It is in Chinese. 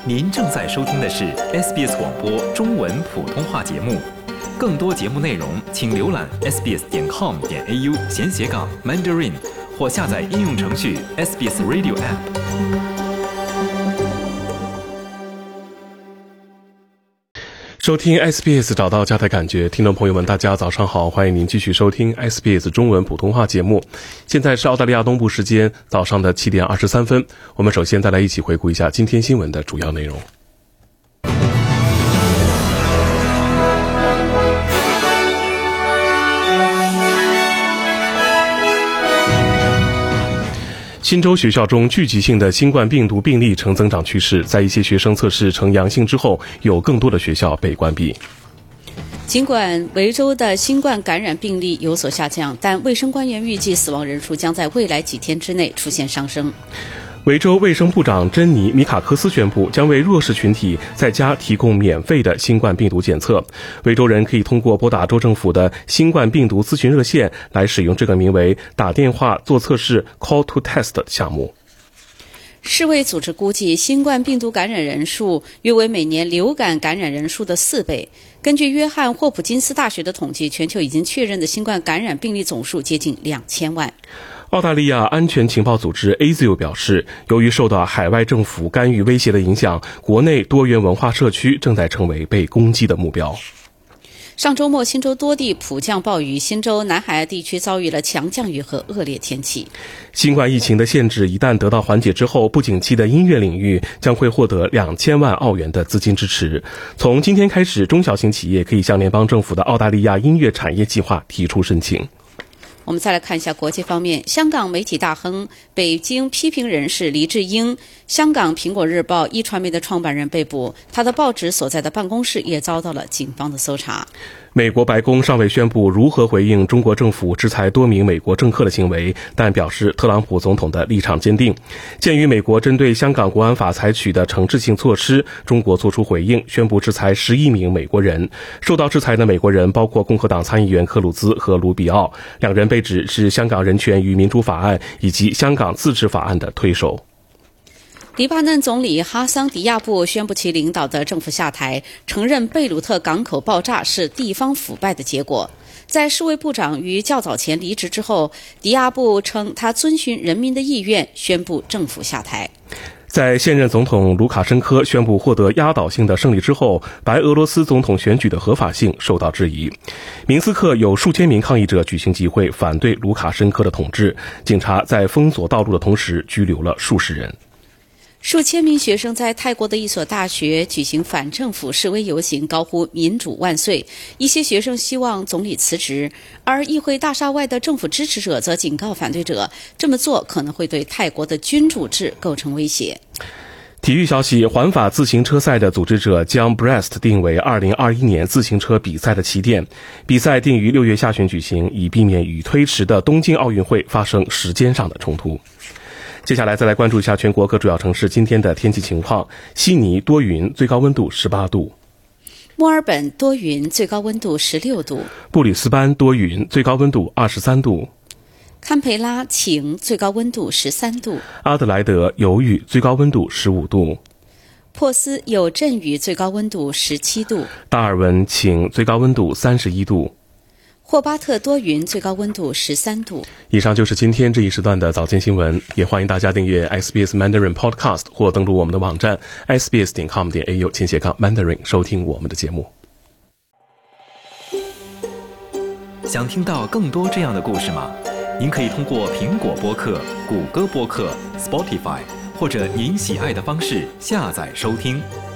您正在收听的是 SBS 广播中文普通话节目。更多节目内容，请浏览 sbs.com.au/Mandarin 或下载应用程序 SBS Radio App。 收听 SBS 找到家的感觉，听众朋友们大家早上好，欢迎您继续收听 SBS 中文普通话节目。现在是澳大利亚东部时间早上的7点23分，我们首先再来一起回顾一下今天新闻的主要内容。新州学校中聚集性的新冠病毒病例呈增长趋势，在一些学生测试呈阳性之后，有更多的学校被关闭。 尽管维州的新冠感染病例有所下降，但卫生官员预计死亡人数将在未来几天之内出现上升。 维州卫生部长珍妮·米卡克斯宣布，将为弱势群体在家提供免费的新冠病毒检测。维州人可以通过拨打州政府的新冠病毒咨询热线来使用这个名为“打电话做测试 Call to Test” 的项目。 世卫组织估计，新冠病毒感染人数约为每年流感感染人数的4倍。根据约翰霍普金斯大学的统计，全球已经确认的新冠感染病例总数接近2000万。 澳大利亚安全情报组织 ASIO 表示，由于受到海外政府干预威胁的影响，国内多元文化社区正在成为被攻击的目标。 上周末，新州多地普降暴雨，新州南海岸地区遭遇了强降雨和恶劣天气。 新冠疫情的限制一旦得到缓解之后，不景气的音乐领域将会获得2000万澳元的资金支持。从今天开始，中小型企业可以向联邦政府的澳大利亚音乐产业计划提出申请。 我们再来看一下国际方面，香港媒体大亨、北京批评人士黎智英，香港苹果日报一传媒的创办人被捕，他的报纸所在的办公室也遭到了警方的搜查。 美国白宫尚未宣布如何回应中国政府制裁多名美国政客的行为，但表示特朗普总统的立场坚定。鉴于美国针对香港国安法采取的惩治性措施，中国作出回应，宣布制裁11名美国人。受到制裁的美国人包括共和党参议员克鲁兹和卢比奥，两人被指是香港人权与民主法案以及香港自治法案的推手。 黎巴嫩总理哈桑迪亚布宣布其领导的政府下台，承认贝鲁特港口爆炸是地方腐败的结果。在世卫部长于较早前离职之后，迪亚布称他遵循人民的意愿，宣布政府下台。 在现任总统卢卡申科宣布获得压倒性的胜利之后，白俄罗斯总统选举的合法性受到质疑。明斯克有数千名抗议者举行集会，反对卢卡申科的统治。警察在封锁道路的同时拘留了数十人。 数千名学生在泰国的一所大学举行反政府示威游行，高呼民主万岁。一些学生希望总理辞职，而议会大厦外的政府支持者则警告反对者，这么做可能会对泰国的君主制构成威胁。 体育消息，环法自行车赛的组织者将 Brest 定为2021年自行车比赛的起点，比赛定于6月下旬举行，以避免与推迟的东京奥运会发生时间上的冲突。接下来再来关注一下全国各主要城市今天的天气情况。悉尼多云，最高温度18度； 墨尔本多云，最高温度16度； 布里斯班多云，最高温度23度； 堪培拉晴，最高温度13度； 阿德莱德有雨，最高温度15度； 珀斯有阵雨，最高温度17度； 达尔文晴，最高温度31度； 霍巴特多云，最高温度13度。 以上就是今天这一时段的早间新闻，也欢迎大家订阅 SBS Mandarin Podcast 或登录我们的网站 sbs.com.au/Mandarin 收听我们的节目。 想听到更多这样的故事吗？您可以通过苹果播客、谷歌播客、Spotify 或者您喜爱的方式下载收听。